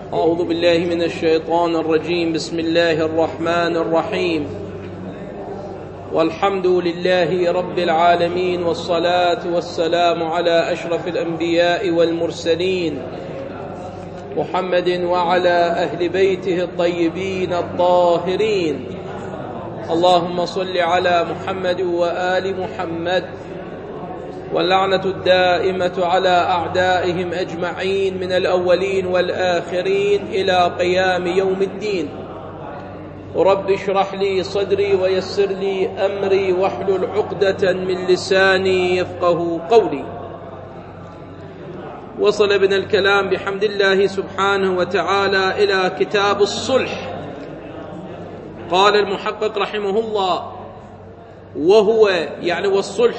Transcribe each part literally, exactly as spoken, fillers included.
أعوذ بالله من الشيطان الرجيم. بسم الله الرحمن الرحيم. والحمد لله رب العالمين، والصلاة والسلام على أشرف الأنبياء والمرسلين محمد وعلى أهل بيته الطيبين الطاهرين. اللهم صل على محمد وآل محمد، واللعنة الدائمة على أعدائهم أجمعين من الأولين والآخرين إلى قيام يوم الدين. رب اشرح لي صدري ويسر لي أمري واحلل عقدة من لساني يفقه قولي. وصل بنا الكلام بحمد الله سبحانه وتعالى إلى كتاب الصلح. قال المحقق رحمه الله: وهو يعني والصلح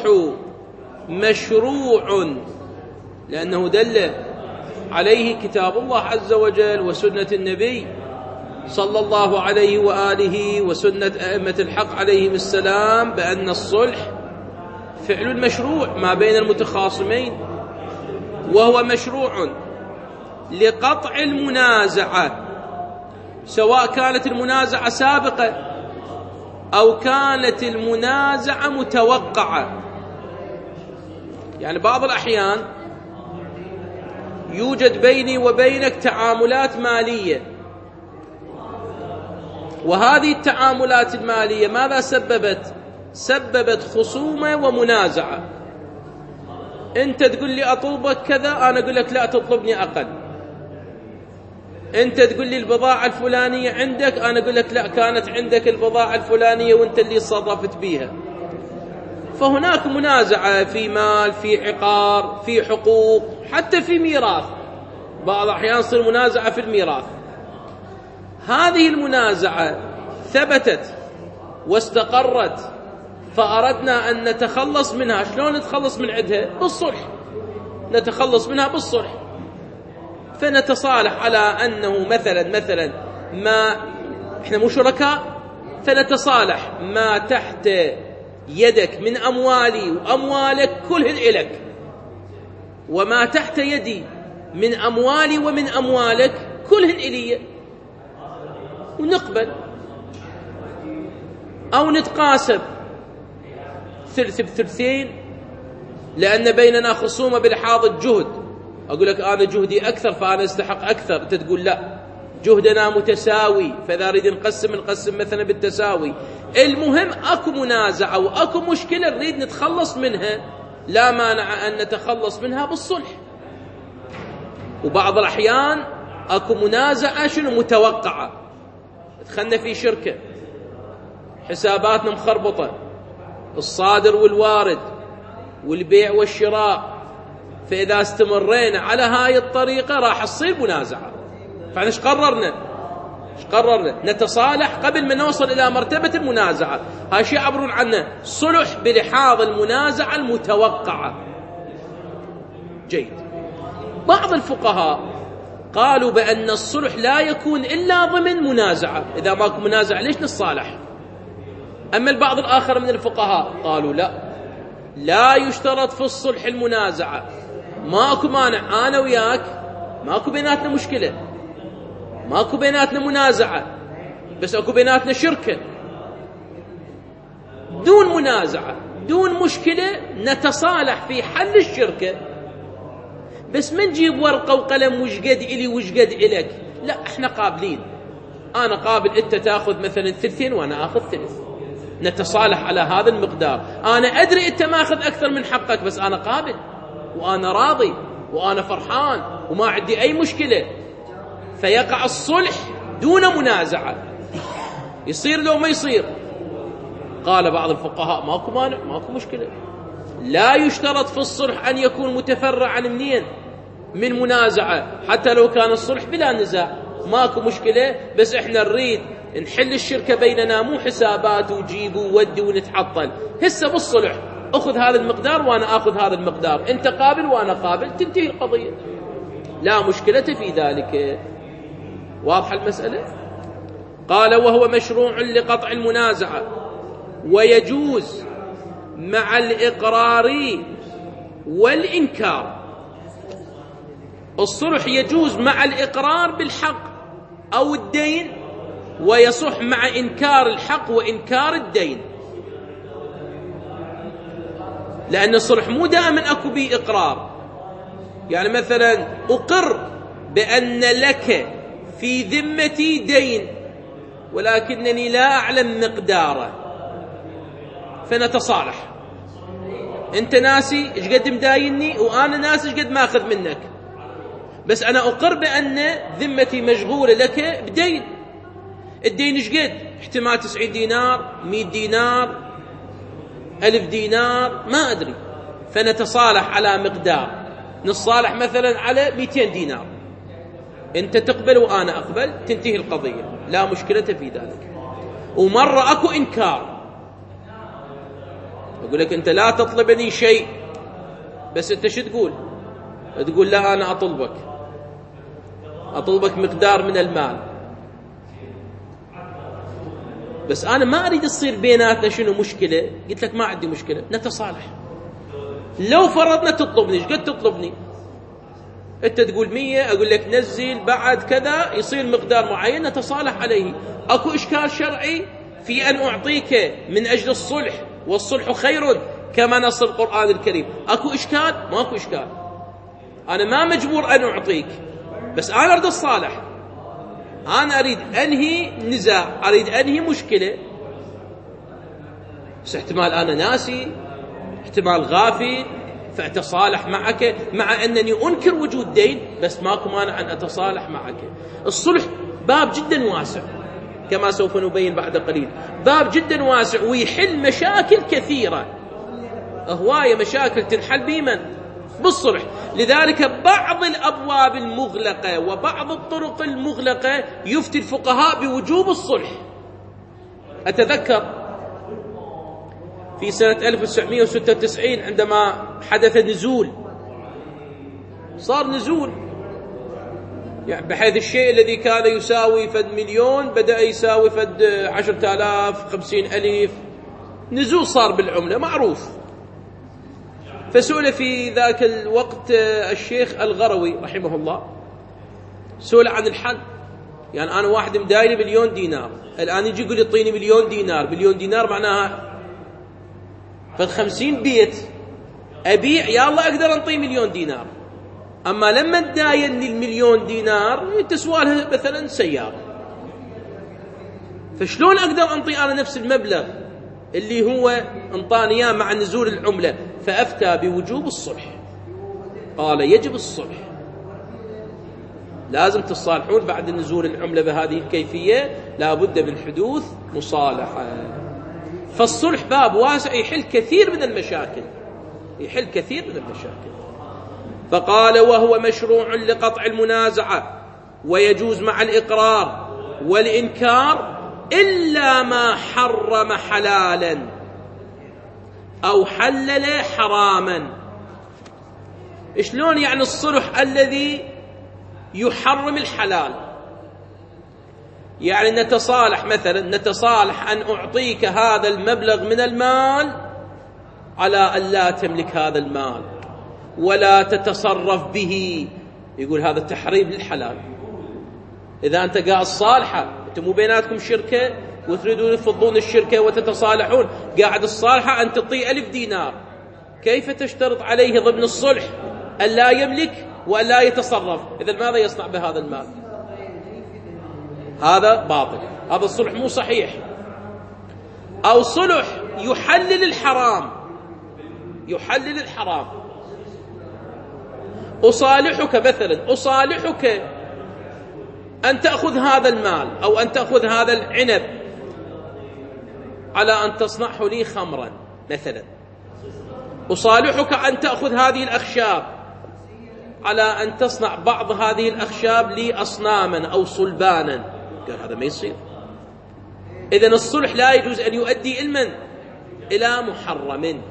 مشروع، لأنه دل عليه كتاب الله عز وجل وسنة النبي صلى الله عليه وآله وسنة أئمة الحق عليهم السلام بأن الصلح فعل مشروع ما بين المتخاصمين، وهو مشروع لقطع المنازعة، سواء كانت المنازعة سابقة أو كانت المنازعة متوقعة. يعني بعض الأحيان يوجد بيني وبينك تعاملات مالية، وهذه التعاملات المالية ماذا سببت؟ سببت خصومة ومنازعة. أنت تقول لي أطلبك كذا، أنا أقول لك لا تطلبني أقل. أنت تقول لي البضاعة الفلانية عندك، أنا أقول لك لا، كانت عندك البضاعة الفلانية وأنت اللي صرفت بيها. فهناك منازعة في مال، في عقار، في حقوق، حتى في ميراث. بعض الأحيان تصير منازعة في الميراث. هذه المنازعة ثبتت واستقرت، فأردنا أن نتخلص منها. شلون نتخلص من عندها؟ بالصلح. نتخلص منها بالصلح، فنتصالح على أنه مثلا مثلا ما إحنا مو شركاء، فنتصالح ما تحت يدك من أموالي وأموالك كلهن إلك، وما تحت يدي من أموالي ومن أموالك كلهن إلي، ونقبل أو نتقاسم ثلث بثلثين، لأن بيننا خصومة بلحاظ الجهد. أقول لك أنا جهدي أكثر فأنا أستحق أكثر، أنت تقول لا، جهدنا متساوي، فإذا نريد نقسم نقسم مثلا بالتساوي. المهم أكو منازعة وأكو مشكلة نريد نتخلص منها، لا مانع أن نتخلص منها بالصلح. وبعض الأحيان أكو منازعة شنو متوقعة. دخلنا في شركة، حساباتنا مخربطة، الصادر والوارد والبيع والشراء، فإذا استمرينا على هاي الطريقة راح تصير منازعة. فاحنا ايش قررنا؟ ايش قررنا؟ نتصالح قبل ما نوصل إلى مرتبة المنازعة. هاي شيء يعبرون عنه صلح بلحاظ المنازعة المتوقعة. جيد. بعض الفقهاء قالوا بأن الصلح لا يكون إلا ضمن منازعة. إذا ماكو منازعة ليش نتصالح؟ أما البعض الآخر من الفقهاء قالوا لا، لا يشترط في الصلح المنازعة. ماكو مانع، أنا وياك ماكو بيناتنا مشكلة، ماكو بيناتنا منازعة، بس اكو بيناتنا شركة دون منازعة دون مشكلة، نتصالح في حل الشركة. بس ما نجيب ورقة وقلم وش قد إلي وش قد إلك، لا، احنا قابلين. أنا قابل أنت تأخذ مثلا ثلثين وأنا أخذ ثلث، نتصالح على هذا المقدار. أنا أدري أنت ماخذ أكثر من حقك، بس أنا قابل وأنا راضي وأنا فرحان وما عندي أي مشكلة، فيقع الصلح دون منازعة. يصير لو ما يصير؟ قال بعض الفقهاء ماكو مانع، ماكو مشكلة. لا يشترط في الصلح أن يكون متفرعا منين؟ من منازعة، حتى لو كان الصلح بلا نزاع ماكو مشكلة، بس احنا نريد نحل الشركة بيننا، مو حسابات وجيب وودي ونتحطل. هسه بالصلح أخذ هذا المقدار وأنا أخذ هذا المقدار، أنت قابل وأنا قابل، تنتهي القضية، لا مشكلة في ذلك. واضح المسألة؟ قال: وهو مشروع لقطع المنازعة، ويجوز مع الإقرار والإنكار. الصلح يجوز مع الإقرار بالحق أو الدين، ويصح مع إنكار الحق وإنكار الدين، لأن الصلح مو دائما أكو به إقرار. يعني مثلا أقر بأن لك في ذمتي دين ولكنني لا أعلم مقداره، فنتصالح. أنت ناسي إيش قد مدايني وأنا ناسي إيش قد ما أخذ منك، بس أنا أقر بأن ذمتي مشغولة لك بدين. الدين إيش قد؟ احتمال تسعين دينار، مئة دينار، ألف دينار، ما أدري. فنتصالح على مقدار، نتصالح مثلا على مئتين دينار، أنت تقبل وأنا أقبل، تنتهي القضية، لا مشكلة في ذلك. ومرة أكو إنكار، أقول لك أنت لا تطلبني شيء، بس أنت شو تقول؟ تقول لا أنا أطلبك أطلبك مقدار من المال، بس أنا ما أريد تصير بيناتنا شنو مشكلة. قلت لك ما عندي مشكلة، نتصالح. لو فرضنا تطلبني، إيش قد تطلبني؟ أنت تقول مية، أقول لك نزل بعد كذا يصير مقدار معين، نتصالح عليه. أكو إشكال شرعي في أن أعطيك من أجل الصلح، والصلح خير كما نص القرآن الكريم. أكو إشكال؟ ما أكو إشكال، أنا ما مجبور أن أعطيك، بس أنا أريد الصالح، أنا أريد أنهي نزاع، أريد أنهي مشكلة. بس احتمال أنا ناسي، احتمال غافل، فأتصالح معك مع أنني أنكر وجود دين، بس ماكو مانع أن أتصالح معك. الصلح باب جدا واسع كما سوف نبين بعد قليل، باب جدا واسع ويحل مشاكل كثيرة، هواية مشاكل تنحل بمن؟ بالصلح. لذلك بعض الأبواب المغلقة وبعض الطرق المغلقة يفتي الفقهاء بوجوب الصلح. أتذكر في سنة ألف وتسعمئة وستة وتسعين عندما حدث نزول، صار نزول يعني بحيث الشيء الذي كان يساوي فد مليون بدأ يساوي فد عشرة آلاف، خمسين ألف، نزول صار بالعملة معروف. فسئل في ذاك الوقت الشيخ الغروي رحمه الله، سئل عن الحل. يعني أنا واحد مدايني مليون دينار، الآن يجي يقول يعطيني مليون دينار، مليون دينار معناها فالخمسين بيت أبيع، يا الله أقدر أنطي مليون دينار. أما لما تدايني المليون دينار تسوى لها مثلا سيارة، فشلون أقدر أنطي أنا نفس المبلغ اللي هو انطاني اياه مع نزول العملة؟ فأفتى بوجوب الصلح، قال يجب الصلح، لازم تصالحون بعد نزول العملة بهذه الكيفية، لا بد من حدوث مصالحة. فالصلح باب واسع يحل كثير من المشاكل، يحل كثير من المشاكل. فقال وهو مشروع لقطع المنازعة، ويجوز مع الإقرار والإنكار إلا ما حرم حلالا أو حلل حراما. شلون يعني الصلح الذي يحرم الحلال؟ يعني نتصالح مثلا، نتصالح أن أعطيك هذا المبلغ من المال على أن لا تملك هذا المال ولا تتصرف به، يقول هذا تحريم للحلال. إذا أنت قاعد صالحة، أنتم مو بيناتكم شركة وتريدون تفضون الشركة وتتصالحون، قاعد الصالحة أن تعطي ألف دينار، كيف تشترط عليه ضمن الصلح أن لا يملك وأن لا يتصرف؟ إذن ماذا يصنع بهذا المال؟ هذا باطل، هذا الصلح مو صحيح. أو صلح يحلل الحرام، يحلل الحرام، أصالحك مثلا، أصالحك أن تأخذ هذا المال أو أن تأخذ هذا العنب على أن تصنعه لي خمرا مثلا، أصالحك أن تأخذ هذه الأخشاب على أن تصنع بعض هذه الأخشاب لي أصناما أو صلبانا، قال هذا ما يصير. إذن الصلح لا يجوز أن يؤدي علما إلى محرم.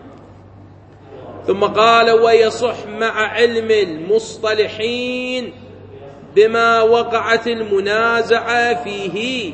ثم قال ويصح مع علم المصطلحين بما وقعت المنازعة فيه.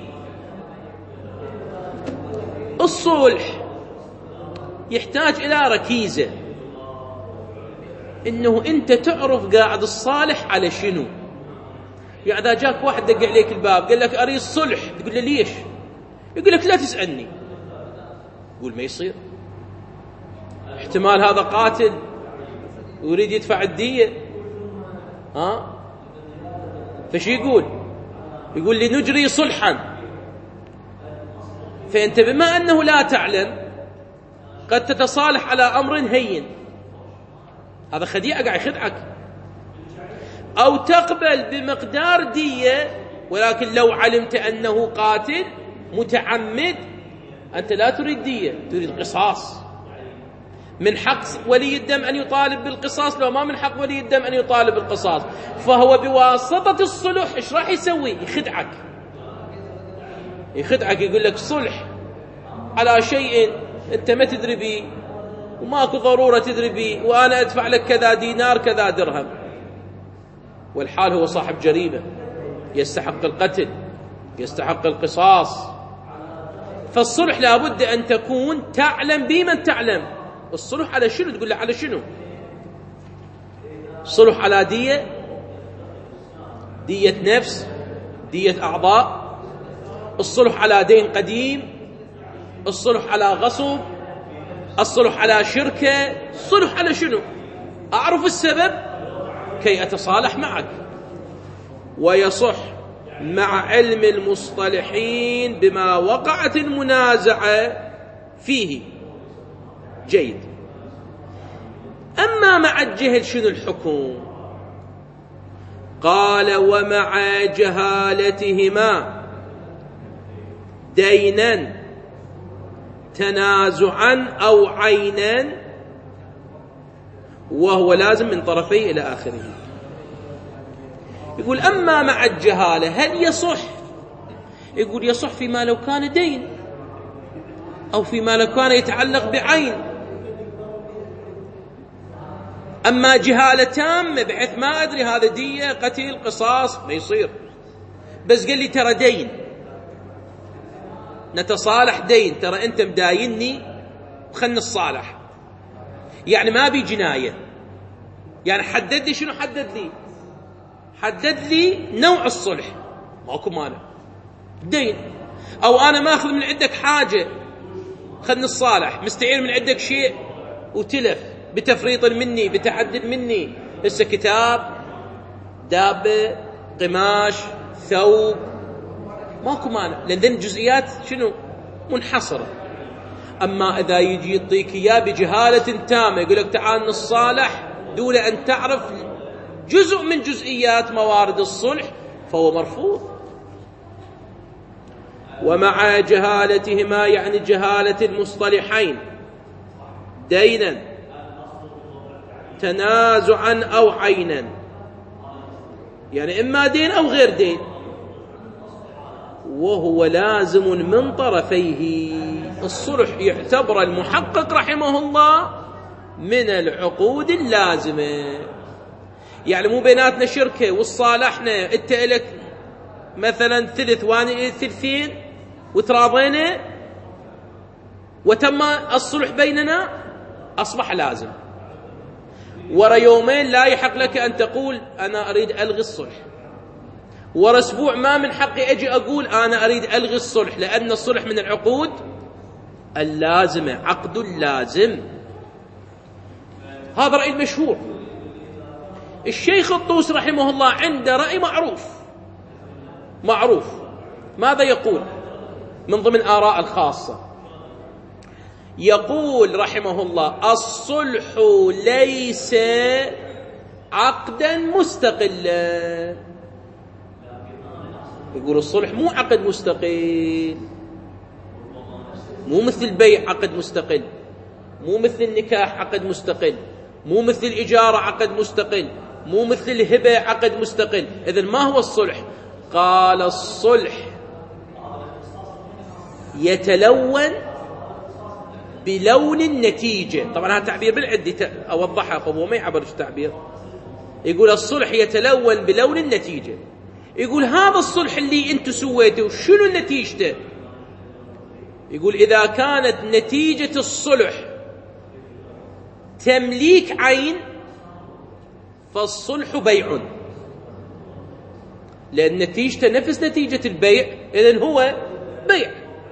الصلح يحتاج إلى ركيزة، إنه أنت تعرف قاعد الصالح على شنو. يعني إذا جاك واحد دق عليك الباب قال لك أريد الصلح، تقول له ليش؟ يقول لك لا تسألني. يقول ما يصير، احتمال هذا قاتل ويريد يدفع الدية. ها فش يقول؟ يقول لي نجري صلحا. فأنت بما أنه لا تعلم قد تتصالح على أمر هين، هذا خديعة قاعد يخدعك. أو تقبل بمقدار دية، ولكن لو علمت أنه قاتل متعمد أنت لا تريد دية، تريد قصاص. من حق ولي الدم أن يطالب بالقصاص، لو ما من حق ولي الدم أن يطالب بالقصاص. فهو بواسطة الصلح إيش راح يسوي؟ يخدعك يخدعك يقول لك صلح على شيء أنت ما تدري به وماكو ضرورة تدري به، وأنا أدفع لك كذا دينار كذا درهم، والحال هو صاحب جريمة يستحق القتل يستحق القصاص. فالصلح لابد أن تكون تعلم بمن تعلم. الصلح على شنو؟ تقول له على شنو؟ صلح على دية، دية نفس، دية أعضاء، الصلح على دين قديم، الصلح على غصب، الصلح على شركة، الصلح على شنو؟ أعرف السبب كي أتصالح معك. ويصح مع علم المصطلحين بما وقعت المنازعة فيه. جيد. أما مع الجهل شنو الحكم؟ قال ومع جهالتهما دينا تنازعا أو عينا، وهو لازم من طرفيه إلى آخره. يقول أما مع الجهالة هل يصح؟ يقول يصح فيما لو كان دين، أو فيما لو كان يتعلق بعين. أما جهالة تامة بحيث ما أدري هذا دية قتل قصاص ما يصير، بس قال لي ترى دين نتصالح دين، ترى أنت مدايني وخلنا الصالح، يعني ما بي جناية. يعني حدد لي شنو؟ حدد لي حدد لي نوع الصلح، ماكو مانع دين. أو أنا ماخذ من عندك حاجة خلنا الصالح، مستعير من عندك شيء وتلف بتفريط مني بتعدد مني، هسه كتاب دابة قماش ثوب ماكو مانع، لأن ذن الجزئيات شنو؟ منحصرة. أما إذا يجي يعطيك إياه بجهالة تامة يقول لك تعال نصالح دون أن تعرف جزء من جزئيات موارد الصلح فهو مرفوض. ومع جهالتهما يعني جهالة المصطلحين دينا تنازعا أو عينا، يعني إما دين أو غير دين، وهو لازم من طرفيه. الصلح يعتبر المحقق رحمه الله من العقود اللازمة. يعني مو بيناتنا شركة والصالحنا انت لك مثلا ثلث وانا لي ثلثين وتراضينا وتم الصلح بيننا، أصبح لازم. ورا يومين لا يحق لك أن تقول أنا أريد ألغي الصلح، ورا أسبوع ما من حقي أجي أقول أنا أريد ألغي الصلح، لأن الصلح من العقود اللازمة، عقد لازم. هذا رأي المشهور. الشيخ الطوسي رحمه الله عنده رأي معروف معروف ماذا يقول من ضمن آراء الخاصة؟ يقول رحمه الله الصلح ليس عقدا مستقلا. يقول الصلح مو عقد مستقل، مو مثل البيع عقد مستقل، مو مثل النكاح عقد مستقل، مو مثل الإجارة عقد مستقل، مو مثل الهبة عقد مستقل. إذن ما هو الصلح؟ قال الصلح يتلون بلون النتيجة. طبعا هذا تعبير بالعدي أوضحها، فهو ما يعبر التعبير. يقول الصلح يتلون بلون النتيجة. يقول هذا الصلح اللي انتو سويته شنو نتيجته؟ يقول إذا كانت نتيجة الصلح تمليك عين فالصلح بيع، لأن نتيجته نفس نتيجة البيع، إذن هو بيع.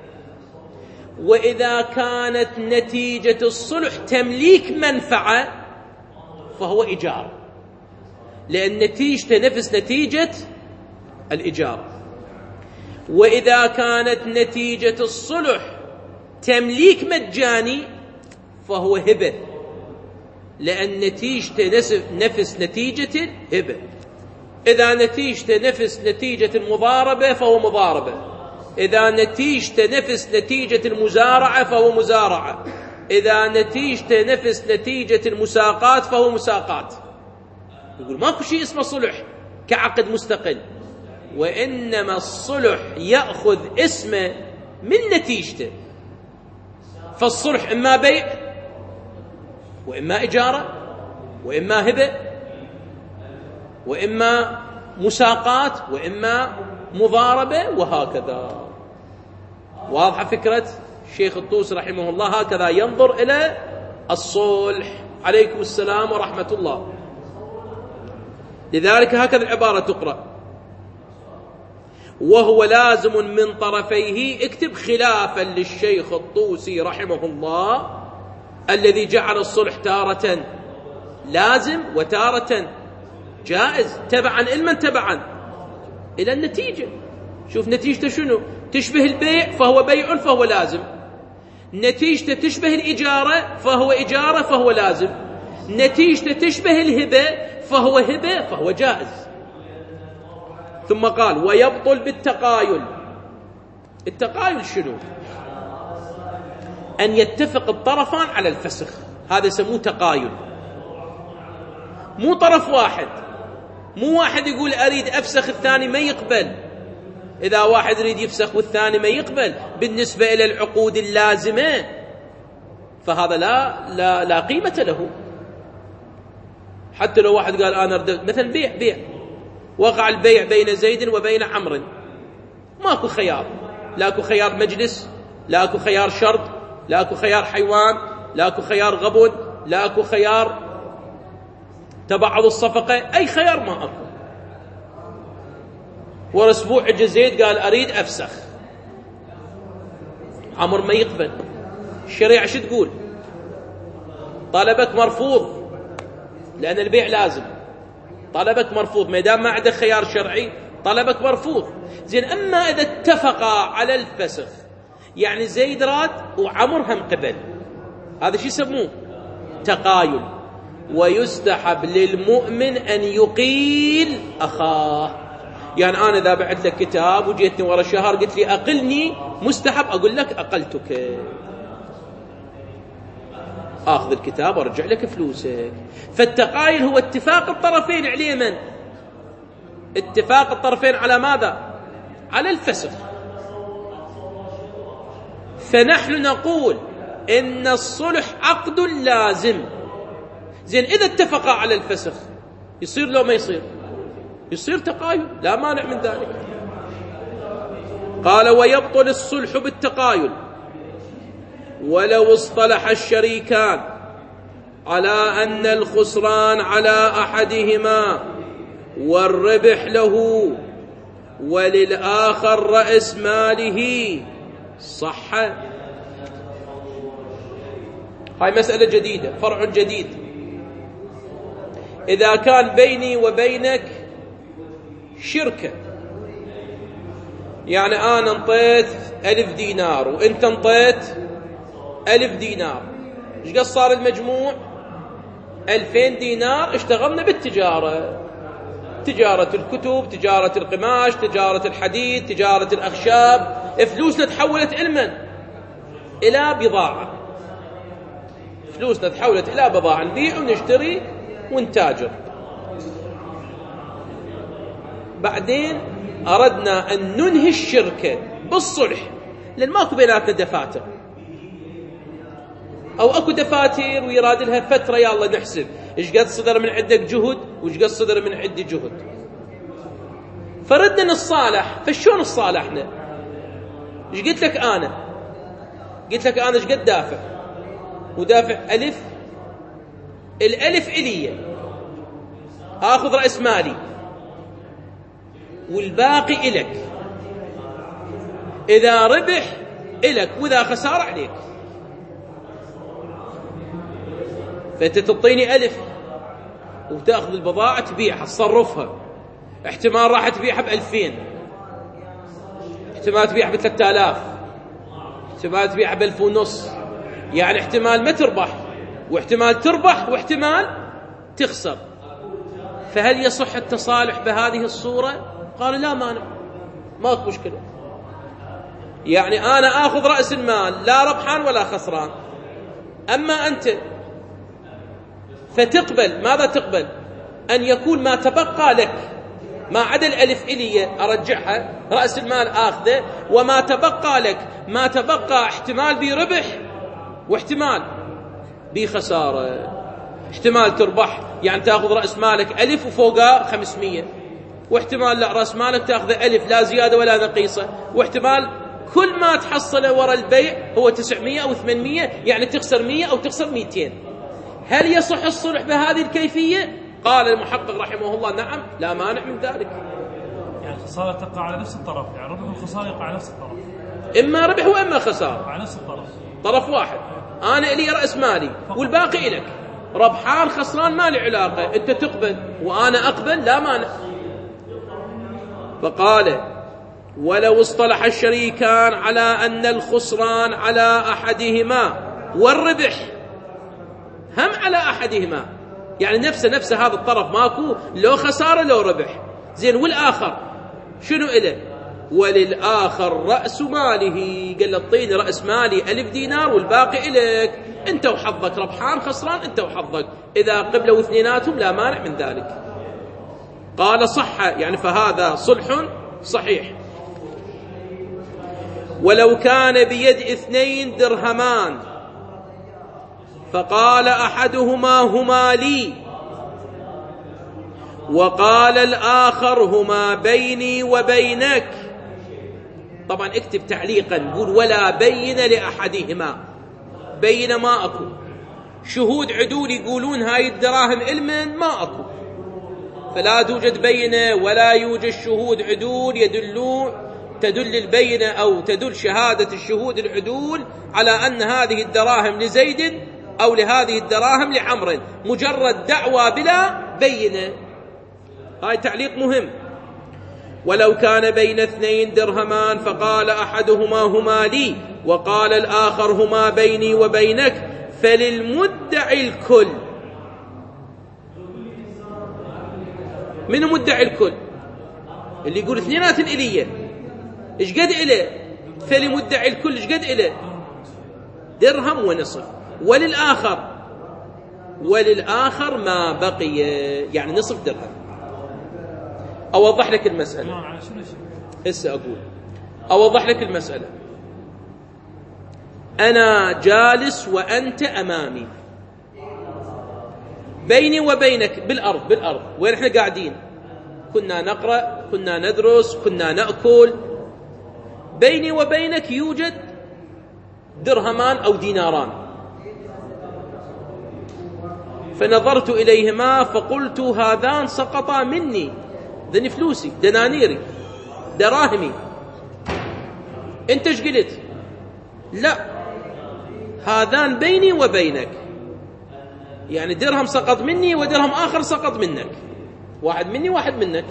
وإذا كانت نتيجة الصلح تمليك منفعة فهو إيجار، لأن نتيجته نفس نتيجة الإيجار. وإذا كانت نتيجة الصلح تمليك مجاني فهو هبة، لأن نتيجته نفس نتيجة الهبة. إذا نتيجته نفس نتيجة المضاربة فهو مضاربة، إذا نتيجته نفس نتيجة المزارعة فهو مزارعة، إذا نتيجته نفس نتيجة المساقات فهو مساقات. يقول ماكو شيء اسمه صلح كعقد مستقل، وإنما الصلح يأخذ اسمه من نتيجته. فالصلح إما بيع وإما إجارة وإما هبة وإما مساقات وإما مضاربة، وهكذا. واضحة فكرة الشيخ الطوسي رحمه الله؟ هكذا ينظر إلى الصلح. عليكم السلام ورحمة الله. لذلك هكذا العبارة تقرأ: وهو لازم من طرفيه. اكتب خلافا للشيخ الطوسي رحمه الله، الذي جعل الصلح تارة لازم وتارة جائز، تبعا إلمن تبعا إلى النتيجة. شوف نتيجته شنو؟ تشبه البيع فهو بيع فهو لازم، نتيجته تشبه الإجارة فهو إجارة فهو لازم، نتيجته تشبه الهبة فهو هبة فهو جائز. ثم قال: ويبطل بالتقايل. التقايل شنو؟ أن يتفق الطرفان على الفسخ، هذا يسموه تقايل. مو طرف واحد، مو واحد يقول أريد أفسخ الثاني ما يقبل. إذا واحد يريد يفسخ والثاني ما يقبل بالنسبة إلى العقود اللازمة فهذا لا لا لا قيمة له. حتى لو واحد قال أنا أريد مثلا بيع بيع وقع البيع بين زيد وبين عمرو، ماكو خيار، لاكو خيار مجلس، لاكو خيار شرط، لاكو خيار حيوان، لاكو خيار غبن، لاكو خيار تبعض الصفقة، أي خيار ما أكو. ورسبوع اجى زيد قال أريد أفسخ، عمر ما يقبل. الشريعة شو تقول؟ طلبك مرفوض، لأن البيع لازم. طلبك مرفوض، ما دام ما عندك خيار شرعي طلبك مرفوض. زين، أما إذا اتفقا على الفسخ، يعني زيد راد وعمر هم قبل، هذا شو يسموه؟ تقايل. ويستحب للمؤمن أن يقيل أخاه. يعني أنا إذا بعت لك كتاب وجيتني ورا شهر قلت لي أقلني، مستحب أقول لك أقلتك، آخذ الكتاب وارجع لك فلوسك. فالتقايل هو اتفاق الطرفين عليه. من؟ اتفاق الطرفين على ماذا؟ على الفسخ. فنحن نقول إن الصلح عقد لازم. زين، إذا اتفقا على الفسخ يصير لو ما يصير؟ يصير تقايل، لا مانع من ذلك. قال: ويبطل الصلح بالتقايل ولو اصطلح الشريكان على أن الخسران على أحدهما والربح له وللآخر رأس ماله صح. هاي مسألة جديدة، فرع جديد. إذا كان بيني وبينك شركة، يعني أنا انطيت ألف دينار وإنت انطيت ألف دينار، إيش قد صار المجموع؟ ألفين دينار. اشتغلنا بالتجارة، تجارة الكتب، تجارة القماش، تجارة الحديد، تجارة الأخشاب. فلوسنا تحولت إلمن؟ إلى بضاعة. فلوسنا تحولت إلى بضاعة، نبيع ونشتري ونتاجر. بعدين أردنا أن ننهي الشركة بالصلح، لأن ماكو بيناتنا دفاتر، أو أكو دفاتر ويراد لها فترة، يلا نحسب إيش قد صدر من عندك جهد وإيش قد صدر من عندي جهد. فردنا نصالح. فشون الصالحنا؟ إيش قلت لك أنا؟ قلت لك أنا إيش قد دافع؟ ودافع ألف، الألف إلية، آخذ رأس مالي والباقي إلك، إذا ربح إلك وإذا خسارة عليك. فأنت تعطيني ألف وتأخذ البضاعة تبيعها تصرفها، احتمال راح تبيعها بألفين، احتمال تبيعها بثلاثة آلاف، احتمال تبيعها بألف ونص، يعني احتمال ما تربح واحتمال تربح واحتمال تخسر. فهل يصح التصالح بهذه الصورة؟ قال لا مانع، ما في مشكلة. يعني أنا آخذ رأس المال لا ربحان ولا خسران، أما أنت فتقبل ماذا تقبل؟ أن يكون ما تبقى لك ما عدا الألف إلي أرجعها، رأس المال آخذه، وما تبقى لك ما تبقى احتمال بربح واحتمال بخسارة. احتمال تربح يعني تأخذ رأس مالك ألف وفوقها خمسمية، واحتمال لا رأس مالك تأخذ ألف لا زيادة ولا نقيصة، واحتمال كل ما تحصله وراء البيع هو تسعمية أو ثمانمية، يعني تخسر مية أو تخسر ميتين. هل يصح الصلح بهذه الكيفية؟ قال المحقق رحمه الله نعم، لا مانع من ذلك. يعني الخسارة تقع على نفس الطرف، يعني ربح والخسارة يقع على نفس الطرف، إما ربح وإما خسارة على نفس الطرف، طرف واحد. أنا إلي رأس مالي والباقي إلك، ربحان خسران ما لي علاقة، أنت تقبل وأنا أقبل لا مانع. فقال ولو اصطلح الشريكان على أن الخسران على أحدهما والربح هم على أحدهما، يعني نفسه نفسه هذا الطرف ماكو لو خسارة لو ربح، زين والآخر شنو إله؟ وللآخر رأس ماله، قال اعطيني رأس مالي ألف دينار والباقي إليك، أنت وحظك ربحان خسران أنت وحظك، إذا قبلوا اثنيناتهم لا مانع من ذلك. قال صح، يعني فهذا صلح صحيح. ولو كان بيد اثنين درهمان فقال أحدهما هما لي وقال الآخر هما بيني وبينك، طبعا اكتب تعليقا قول ولا بين لأحدهما، بين ما أكو، شهود عدول يقولون هاي الدراهم علما ما أكو، فلا توجد بينة ولا يوجد شهود عدول يدلون، تدل البينة أو تدل شهادة الشهود العدول على أن هذه الدراهم لزيد أو لهذه الدراهم لعمر، مجرد دعوى بلا بينة. هاي تعليق مهم. ولو كان بين اثنين درهمان فقال أحدهما هما لي وقال الآخر هما بيني وبينك فللمدعي الكل. من مدعي الكل؟ اللي يقول اثنينات إليه، إيش قد إله؟ فلمدعي الكل إيش قد إله؟ درهم ونصف. وللآخر وللآخر ما بقي، يعني نصف درهم. أوضح لك المسألة، هسه أقول أوضح لك المسألة. أنا جالس وأنت أمامي، بيني وبينك بالأرض بالأرض وين احنا قاعدين، كنا نقرأ كنا ندرس كنا نأكل، بيني وبينك يوجد درهمان أو ديناران، فنظرت إليهما فقلت هذان سقطا مني، ذني فلوسي دنانيري دراهمي. انت ايش قلت؟ لا، هذان بيني وبينك، يعني درهم سقط مني ودرهم آخر سقط منك، واحد مني واحد منك.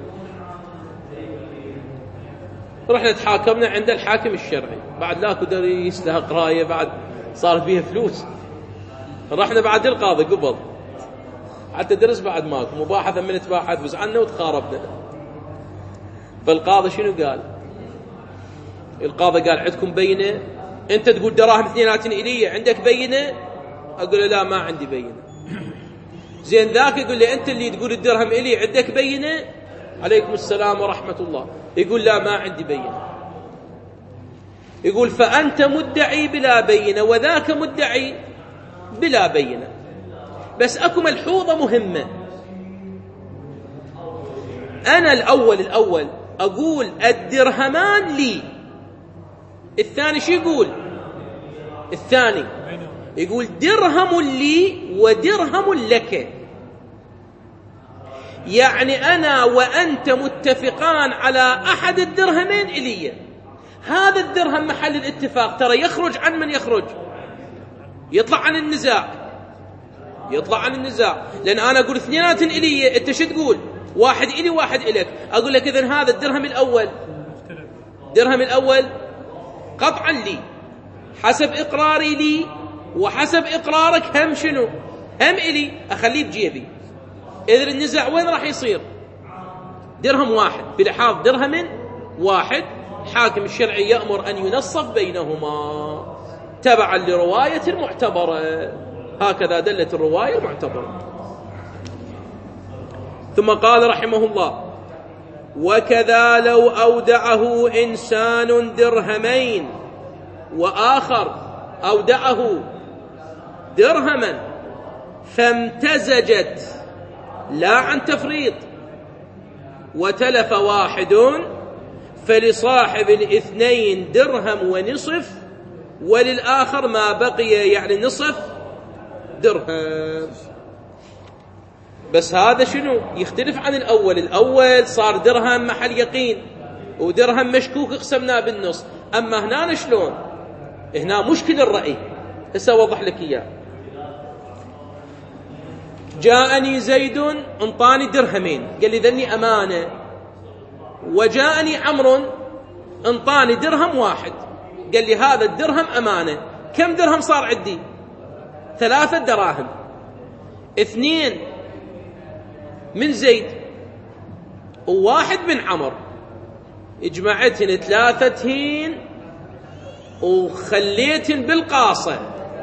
رحنا تحاكمنا عند الحاكم الشرعي، بعد لا قدر يستحق راية، بعد صار فيها فلوس، رحنا بعد القاضي قبض حتى درس بعد ماكو مباحثة من تباحث بس عنا وتخاربنا. فالقاضي شنو قال؟ القاضي قال عندكم بينة؟ انت تقول دراهم اثنينات إلي، عندك بينة؟ اقول له لا ما عندي بينة. زين ذاك يقول لي انت اللي تقول الدرهم إلي عندك بينة؟ عليكم السلام ورحمة الله. يقول لا ما عندي بينة. يقول فأنت مدعي بلا بينة وذاك مدعي بلا بينة. بس أكو ملحوظة مهمة، أنا الأول الأول أقول الدرهمان لي، الثاني شو يقول؟ الثاني يقول درهم لي ودرهم لك. يعني أنا وأنت متفقان على أحد الدرهمين إلي، هذا الدرهم محل الاتفاق ترى يخرج عن من يخرج؟ يطلع عن النزاع، يطلع عن النزاع. لأن أنا أقول اثنينات إلي، أنت شو تقول؟ واحد إلي واحد إلك. أقول لك إذن هذا الدرهم الأول، الدرهم الأول قطعا لي حسب إقراري لي، وحسب إقرارك هم شنو؟ هم إلي، أخليه بجيبي. إذن النزاع وين راح يصير؟ درهم واحد بلحاظ درهم واحد، حاكم الشرعي يأمر أن ينصف بينهما تبعا لرواية المعتبرة. هكذا دلت الرواية المعتبرة. ثم قال رحمه الله: وكذا لو أودعه إنسان درهمين وآخر أودعه درهما فامتزجت لا عن تفريط وتلف واحد، فلصاحب الاثنين درهم ونصف، وللآخر ما بقي يعني نصف درهم. بس هذا شنو يختلف عن الأول؟ الأول صار درهم محل يقين ودرهم مشكوك قسمناه بالنص. أما هنا شلون؟ هنا مشكل الرأي. هسه أوضح لك إياه. جاءني زيد انطاني درهمين، قال لي ذني أمانة، وجاءني عمرو انطاني درهم واحد، قال لي هذا الدرهم أمانة. كم درهم صار عندي؟ ثلاثة دراهم، اثنين من زيد وواحد من عمر، اجمعتهن ثلاثتهن وخليتهن بالقاصة،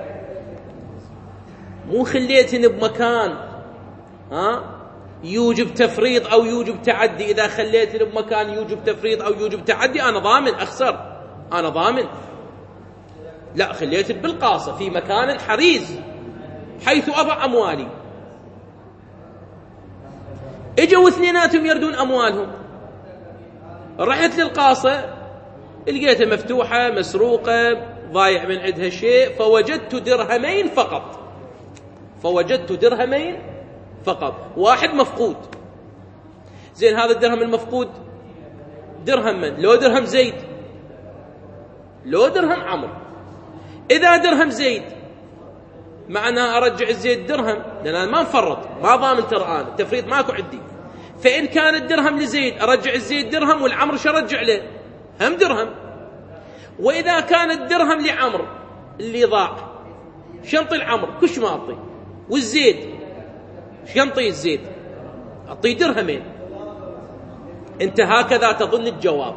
مو خليتهن بمكان ها يوجب تفريط أو يوجب تعدي. إذا خليتهن بمكان يوجب تفريط أو يوجب تعدي أنا ضامن أخسر، أنا ضامن. لا، خليتهن بالقاصة في مكان حريز حيث أضع أموالي. اجوا اثنيناتهم يردون أموالهم، رحت للقاصة لقيتها مفتوحة مسروقة ضايع من عندها شيء، فوجدت درهمين فقط، فوجدت درهمين فقط، واحد مفقود. زين، هذا الدرهم المفقود درهم من؟ لو درهم زيد، لو درهم عمرو. إذا درهم زيد معناها أرجع الزيد درهم، لأن أنا ما مفرط، ما ضامن ترى أنا التفريط ماكو عندي. فإن كان الدرهم لزيد أرجع الزيد درهم، والعمر شو أرجع له؟ هم درهم. وإذا كان الدرهم لعمر اللي ضاع، شنطي العمر كش ما أعطي، والزيد شنطي الزيد أعطي درهمين. أنت هكذا تظن الجواب.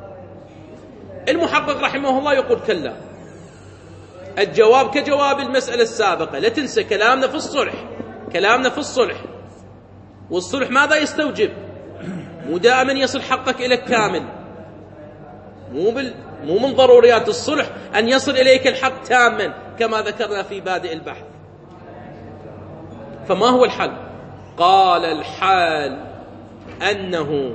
المحقق رحمه الله يقول كلا، الجواب كجواب المسألة السابقة. لا تنسى كلامنا في الصلح، كلامنا في الصلح، والصلح ماذا يستوجب؟ مو دائما يصل حقك إليك كامل، مو بال... مو من ضروريات الصلح أن يصل إليك الحق تاما كما ذكرنا في بادئ البحث. فما هو الحل؟ قال الحال أنه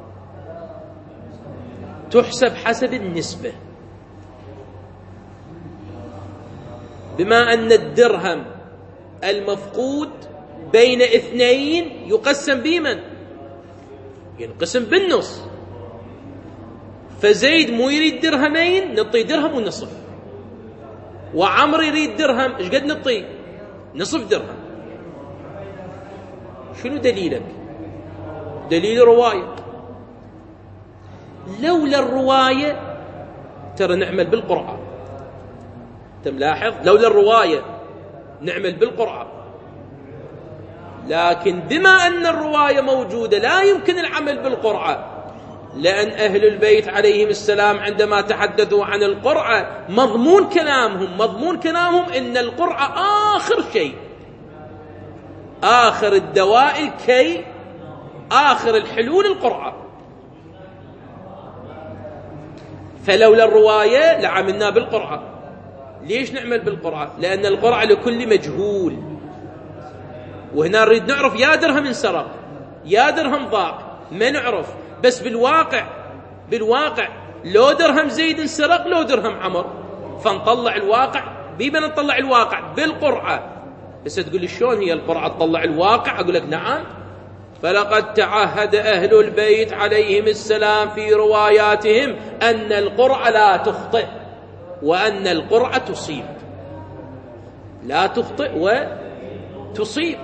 تحسب حسب النسبة، بما أن الدرهم المفقود بين اثنين يقسم بمن؟ ينقسم بالنص. فزيد مو يريد درهمين، نعطيه درهم ونصف، وعمر يريد درهم، ايش قد نعطيه؟ نصف درهم. شنو دليلك؟ دليل رواية. لولا الرواية ترى نعمل بالقرعة، انت ملاحظ؟ لولا الرواية نعمل بالقرعة، لكن بما أن الرواية موجودة لا يمكن العمل بالقرعة، لأن أهل البيت عليهم السلام عندما تحدثوا عن القرعة مضمون كلامهم مضمون كلامهم إن القرعة آخر شيء، آخر الدواء الكي، آخر الحلول القرعة. فلولا الرواية لعملنا بالقرعة. ليش نعمل بالقرعة؟ لأن القرعة لكل مجهول، وهنا نريد نعرف يا درهم انسرق يا درهم ضاع، ما نعرف. بس بالواقع بالواقع لو درهم زيد انسرق لو درهم عمر، فنطلع الواقع. بيبنا نطلع الواقع بالقرعة. بس تقول لي شلون هي القرعة تطلع الواقع؟ أقول لك نعم، فلقد تعهد أهل البيت عليهم السلام في رواياتهم أن القرعة لا تخطئ وأن القرعة تصيب، لا تخطئ وتصيب.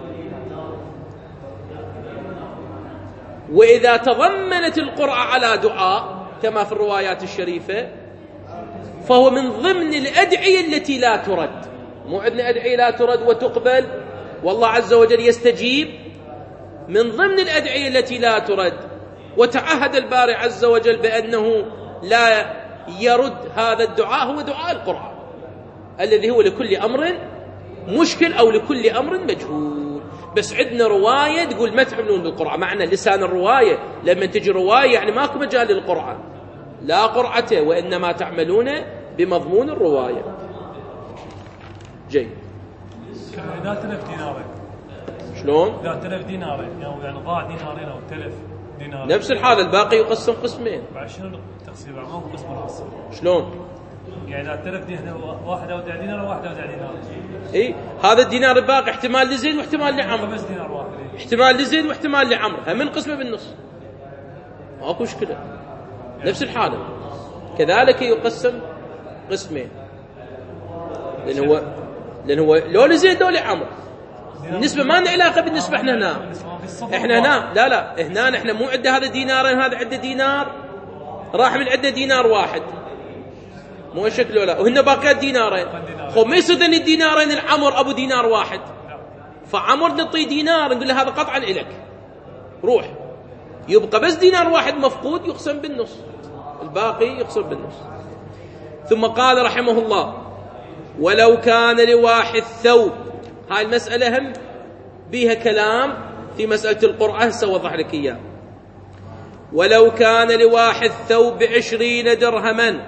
وإذا تضمنت القرعة على دعاء كما في الروايات الشريفة فهو من ضمن الأدعية التي لا ترد. مو عندنا أدعية لا ترد وتقبل والله عز وجل يستجيب، من ضمن الأدعية التي لا ترد. وتعهد الباري عز وجل بأنه لا يرد هذا الدعاء هو دعاء القرعة الذي هو لكل أمر مشكل أو لكل أمر مجهول. بس عندنا رواية تقول ما تعملون بالقرعة، معنى لسان الرواية لما تجي رواية يعني ماكو مجال للقرعة، لا قرعة وإنما تعملون بمضمون الرواية. جيد. إذا تلف دينارين شلون؟ إذا تلف دينارين يعني ضاع دينارين أو تلف دينار نفس الحال الباقي يقسم قسمين. بعد شنو التقسيم؟ ما هو قسم القسم. شلون؟ يعني إذا تلف دينار واحد أو دينار واحد أو دينار. إيه هذا الدينار الباقي احتمال لزيد واحتمال لعمر. بس دينار واحد. احتمال لزيد واحتمال لعمر، هم قسمه بالنص. ماكو مشكلة. نفس الحالة. كذلك يقسم قسمين. لأن هو لأن هو لو لزيد لو لعمر. النسبة ما لنا علاقة بالنسبة احنا هنا. احنا هنا لا لا هنا احنا مو عندنا هذا دينارين هذا عنده دينار راح من عنده دينار واحد. مو شكله لا وهن باقيات دينارين. خو ما يصير ذن الدينارين العمر ابو دينار واحد. فعمر نعطيه دينار نقول له هذا قطعا إلك روح، يبقى بس دينار واحد مفقود يقسم بالنص، الباقي يقسم بالنص. ثم قال رحمه الله ولو كان لواحد ثوب. هاي المسألة هم بيها كلام في مسألة القرعة سوضح لك إياه. ولو كان لواحد ثوب بعشرين درهما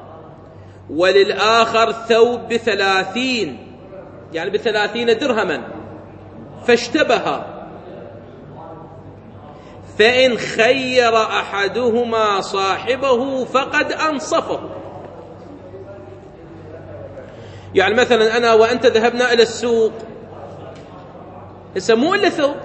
وللآخر ثوب بثلاثين يعني بثلاثين درهما فاشتبها فإن خير أحدهما صاحبه فقد أنصفه. يعني مثلا أنا وأنت ذهبنا إلى السوق، هسه مو إلا ثوب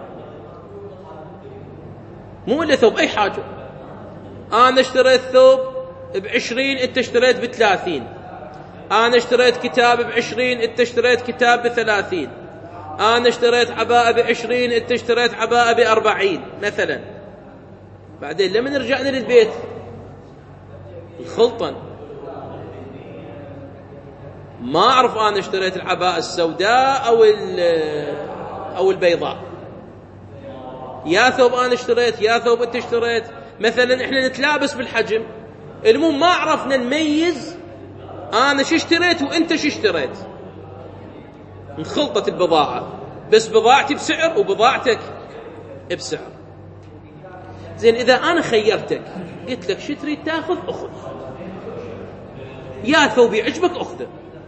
مو إلا ثوب أي حاجة، أنا اشتريت ثوب بعشرين أنت اشتريت بثلاثين، أنا اشتريت كتاب بعشرين أنت اشتريت كتاب بثلاثين، أنا اشتريت عباءة بعشرين أنت اشتريت عباءة بأربعين مثلا. بعدين لما نرجعنا للبيت الخلطا ما أعرف أنا اشتريت العباءة السوداء أو أو البيضاء، يا ثوب أنا اشتريت يا ثوب أنت اشتريت. مثلا إحنا نتلابس بالحجم، المهم ما عرفنا نميز أنا شو اشتريت وأنت شو اشتريت، انخلطت البضاعة، بس بضاعتي بسعر وبضاعتك بسعر. زين إذا أنا خيرتك قلت لك شو تريد تاخذ أخذ، يا ثوبي عجبك أخذه،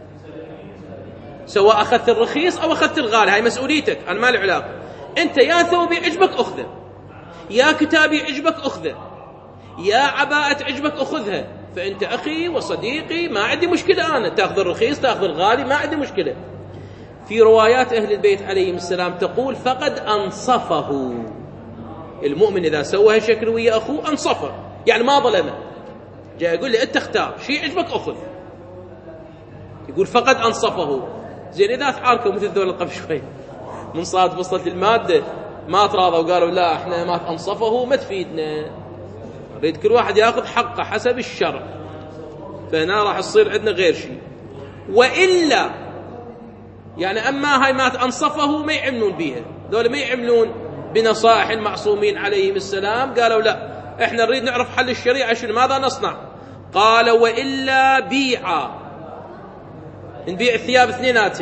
سواء أخذت الرخيص أو أخذت الغالي هاي مسؤوليتك أنا ما لي علاقة. أنت يا ثوبي عجبك أخذه، يا كتابي عجبك أخذه، يا عباءة عجبك أخذها. فأنت أخي وصديقي ما عندي مشكلة، أنا تأخذ الرخيص تأخذ الغالي ما عندي مشكلة. في روايات أهل البيت عليهم السلام تقول فقد أنصفه. المؤمن إذا سوى هالشكل ويا أخوه أنصفه، يعني ما ظلمه. جاء يقول لي أنت اختار شيء عجبك أخذ، يقول فقد أنصفه. زين إذا تعاركوا مثل ذول قبل شوي من صاد وصلت المادة ما تراضوا وقالوا لا احنا ما أنصفه ما تفيدنا، ريد كل واحد ياخذ حقه حسب الشرع، فهنا راح يصير عندنا غير شيء. وإلا يعني أما هاي ما أنصفه ما يعملون بيها، ذول ما يعملون بنصائح المعصومين عليهم السلام. قالوا لا احنا نريد نعرف حل الشريعة شنو ماذا نصنع. قال وإلا بيعا، نبيع الثياب اثنينات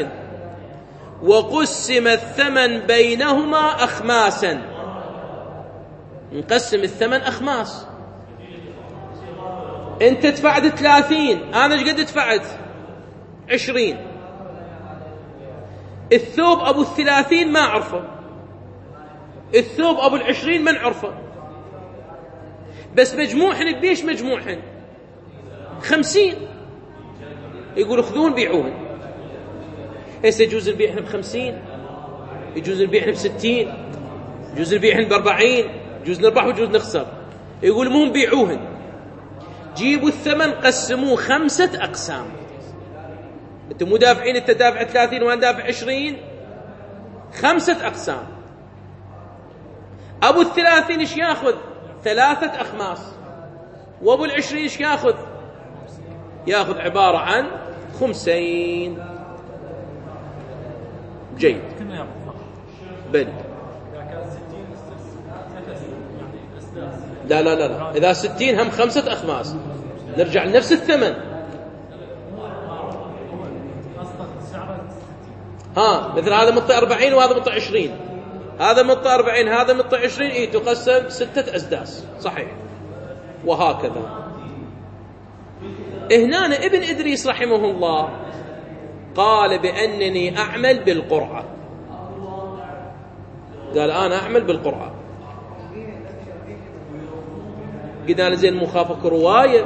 وقسم الثمن بينهما أخماسا، نقسم الثمن أخماس. انت دفعت ثلاثين انا ايش قد دفعت عشرين، الثوب ابو الثلاثين ما عرفه، الثوب ابو العشرين من عرفه، بس مجموعهن بيش مجموعهن خمسين. يقول خذون بيعوهن. هسه يجوز البيعهن بخمسين، يجوز البيعهن بستين، جوز نبيعهن بأربعين، جوز نربح وجوز نخسر. يقول مهم بيعوهن، جيبوا الثمن قسموه خمسة أقسام. أنتم مو دافعين، أنت دافع ثلاثين وأنا دافع عشرين، خمسة أقسام. أبو الثلاثين إيش ياخذ؟ ثلاثة أخماس. وأبو العشرين إيش ياخذ؟ ياخذ عبارة عن خمسين. جيد. بل لا لا لا لا، إذا ستين هم خمسة أخماس، نرجع لنفس الثمن. ها مثل هذا مطي أربعين وهذا مطي عشرين، هذا مطي أربعين هذا مطي عشرين، إيه تقسم ستة أسداس، صحيح. وهكذا. هنا ابن إدريس رحمه الله قال بأنني أعمل بالقرعة، قال أنا أعمل بالقرعة. قلنا له زين مخافك رواية.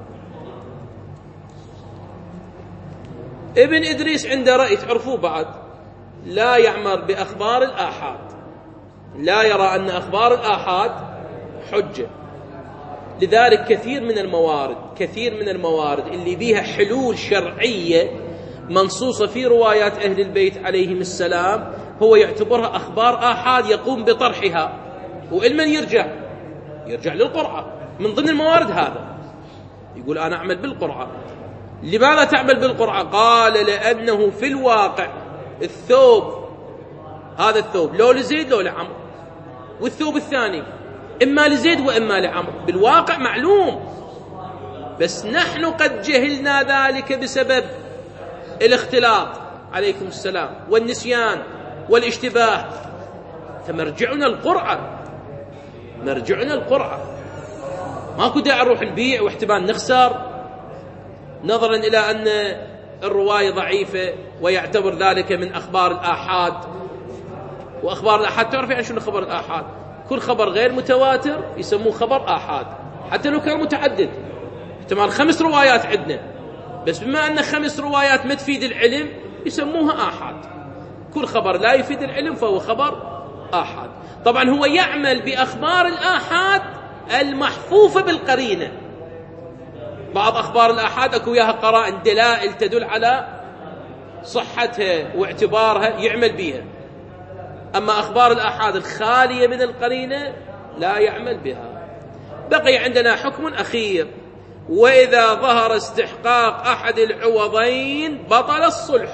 ابن إدريس عنده رأي تعرفوه بعد، لا يعمر بأخبار الآحاد، لا يرى أن أخبار الآحاد حجة. لذلك كثير من الموارد كثير من الموارد اللي بيها حلول شرعية منصوصة في روايات أهل البيت عليهم السلام هو يعتبرها أخبار آحاد يقوم بطرحها. وإلمن يرجع يرجع للقرعة. من ضمن الموارد هذا يقول أنا أعمل بالقرعة. لماذا تعمل بالقرعة؟ قال لأنه في الواقع الثوب، هذا الثوب لو لزيد لو لعمر، والثوب الثاني إما لزيد وإما لعمر، بالواقع معلوم، بس نحن قد جهلنا ذلك بسبب الاختلاط عليكم السلام والنسيان والاشتباه. فمرجعنا القرعة، مرجعنا القرعة. ماكو داعي نروح نبيع واحتمال نخسر نظرا إلى أن الرواية ضعيفة ويعتبر ذلك من أخبار الآحاد. وأخبار الآحاد تعرف يعني شنو خبر الآحاد؟ كل خبر غير متواتر يسموه خبر آحاد، حتى لو كان متعدد. احتمال خمس روايات عندنا، بس بما أن خمس روايات ما تفيد العلم يسموها آحاد. كل خبر لا يفيد العلم فهو خبر آحاد. طبعا هو يعمل بأخبار الآحاد المحفوفة بالقرينة. بعض أخبار الآحاد أكو وياها قرائن دلائل تدل على صحتها واعتبارها يعمل بها. أما أخبار الآحاد الخالية من القرينة لا يعمل بها. بقي عندنا حكم أخير: وإذا ظهر استحقاق أحد العوضين بطل الصلح.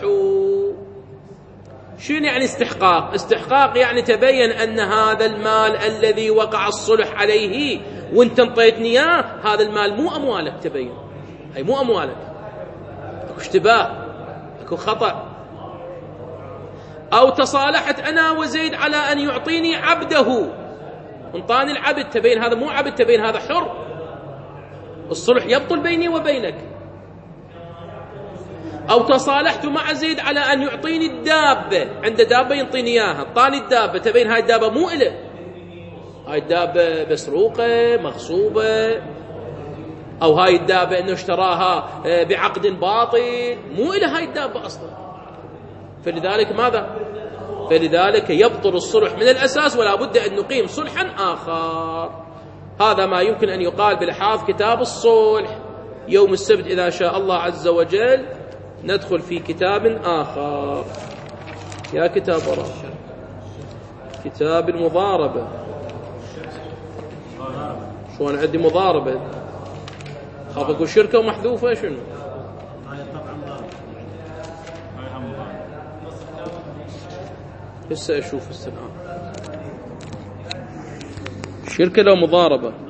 شنو يعني استحقاق؟ استحقاق يعني تبين أن هذا المال الذي وقع الصلح عليه وانت انطيتني اياه هذا المال مو أموالك، تبين هي مو أموالك، اكو اشتباه، اكو خطأ. أو تصالحت أنا وزيد على أن يعطيني عبده، انطاني العبد، تبين هذا مو عبد، تبين هذا حر، الصلح يبطل بيني وبينك. أو تصالحت مع زيد على أن يعطيني الدابة، عنده دابة ينطيني إياها، طاني الدابة، تبين هاي الدابة مو إله، هاي الدابة مسروقة مغصوبة، أو هاي الدابة إنه اشتراها بعقد باطل، مو إله هاي الدابة أصلا. فلذلك ماذا؟ فلذلك يبطل الصلح من الأساس، ولا بد أن نقيم صلحا آخر. هذا ما يمكن أن يقال بلحاظ كتاب الصلح. يوم السبت إذا شاء الله عز وجل ندخل في كتاب آخر. يا كتاب وراء كتاب المضاربة. شو أنا عندي مضاربة؟ خاف أقول شركة ومحذوفة شنو؟ هسه أشوف السنة شركة لو مضاربة.